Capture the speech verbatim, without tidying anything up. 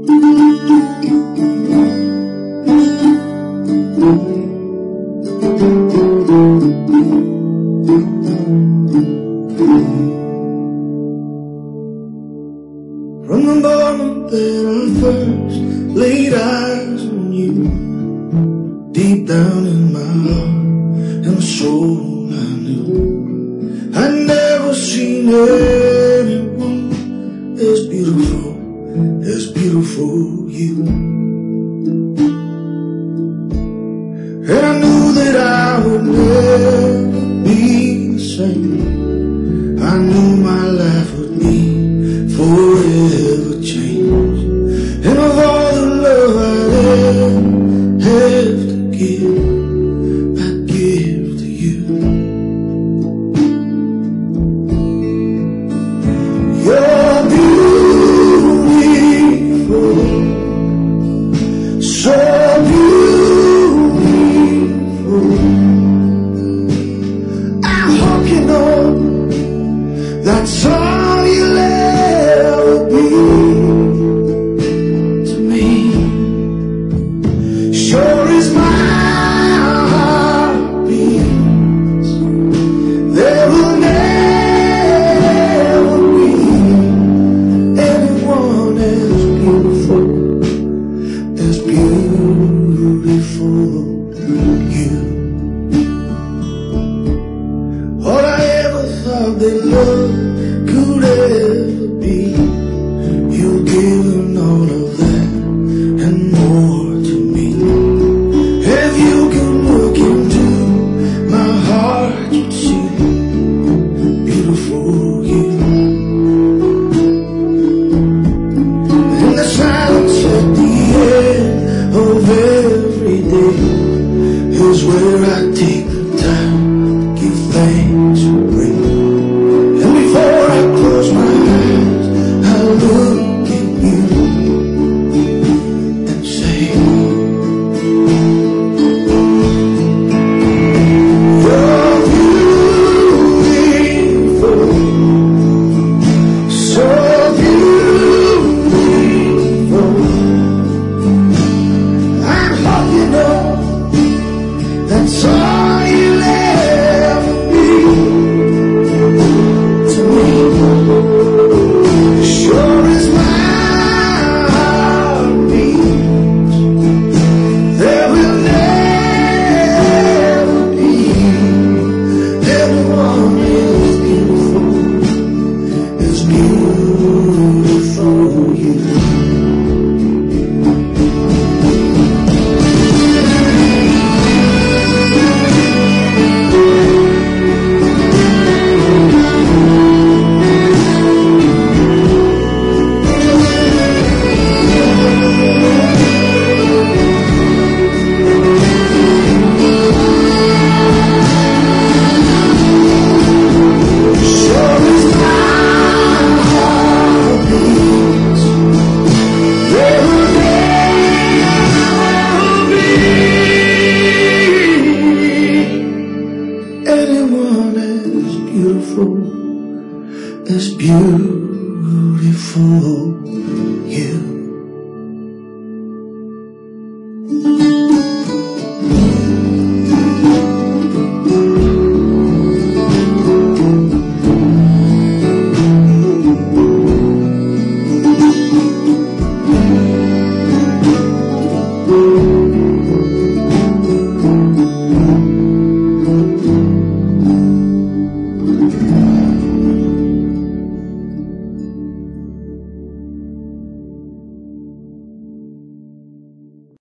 From the moment that I first laid eyes on you, deep down in my heart and my soul I knew I'd never seen anyone as beautiful, as beautiful you. And I knew that I would never be the same. I knew my life would be forever changed. And of all the love I'd ever have to give, I'd give to you. You're beautiful, so beautiful. I hope you know that's all you'll ever be to me. Sure as my heart beats, there will never be anyone as beautiful, as beautiful as you. All I ever thought that love could ever be, you've given all of that and more to me. If you could look into my heart, you'd see beautiful you. In the silence at the end of every day is where I take the time to give thanks and pray. And before I close my eyes, I look at you and say, you're beautiful, so beautiful. I hope you know that's all you'll ever be to me. Sure as my heart beats, there will never be anyone as beautiful, as beautiful you. Anyone as beautiful, as beautiful